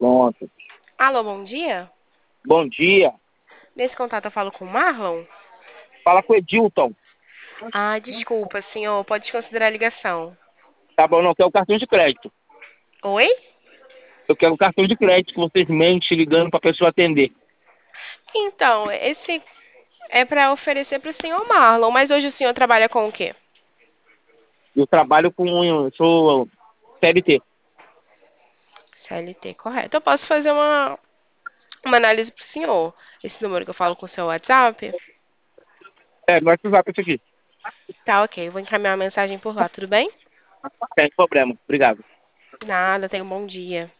Pronto. Alô, bom dia. Bom dia. Nesse contato eu falo com o Marlon? Fala com o Edilton. Ah, desculpa, senhor. Pode desconsiderar a ligação. Tá bom, não, eu quero o cartão de crédito. Oi? Eu quero o cartão de crédito que vocês mentem ligando pra pessoa atender. Então, esse é para oferecer para o senhor Marlon, mas hoje o senhor trabalha com o quê? Eu trabalho com. Eu sou CLT. CLT, correto. Eu posso fazer uma análise para o senhor. Esse número que eu falo com o seu WhatsApp? É, no WhatsApp isso aqui. Tá, ok. Eu vou encaminhar uma mensagem por lá, tudo bem? Sem problema. Obrigado. Nada, tenha um bom dia.